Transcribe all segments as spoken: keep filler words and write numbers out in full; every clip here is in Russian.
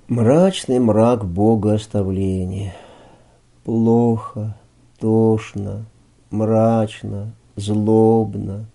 Мрачный мрак богооставления. Плохо, тошно, мрачно, злобно,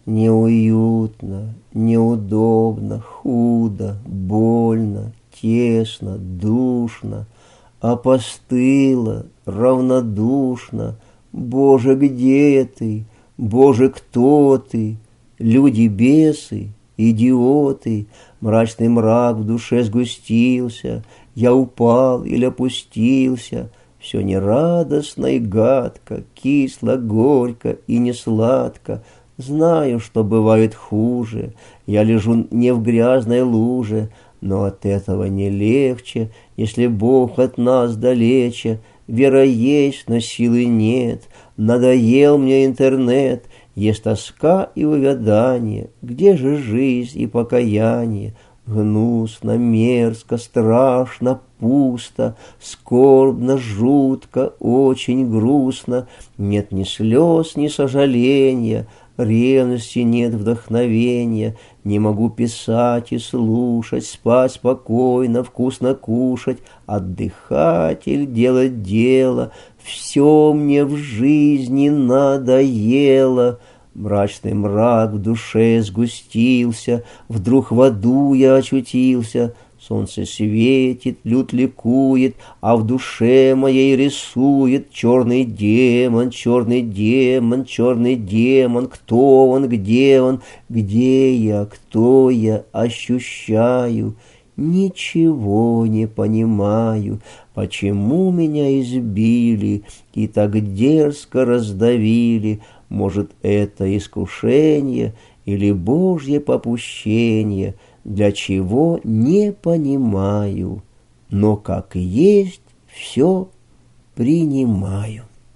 неуютно, неудобно, худо, больно, тесно, душно, опостыло, равнодушно. Боже, где ты? Боже, кто ты? Люди-бесы, идиоты. Мрачный мрак в душе сгустился, я упал или опустился. Все нерадостно и гадко, кисло, горько и несладко. Знаю, что бывает хуже, я лежу не в грязной луже, но от этого не легче, если Бог от нас далече. Вера есть, но силы нет, надоел мне интернет. Есть тоска и увядание, где же жизнь и покаяние? Гнусно, мерзко, страшно, пусто, скорбно, жутко, очень грустно. Нет ни слез, ни сожаления, ревности нет вдохновения. Не могу писать и слушать, спать спокойно, вкусно кушать, отдыхать или делать дело. Все мне в жизни надоело. Мрачный мрак в душе сгустился, вдруг в аду я очутился. Солнце светит, люд ликует, а в душе моей рисует черный демон, черный демон, черный демон. Кто он, где он, где я, кто я, ощущаю? Ничего не понимаю, почему меня избили и так дерзко раздавили. Может, это искушение или Божье попущение, для чего не понимаю, но как есть все принимаю.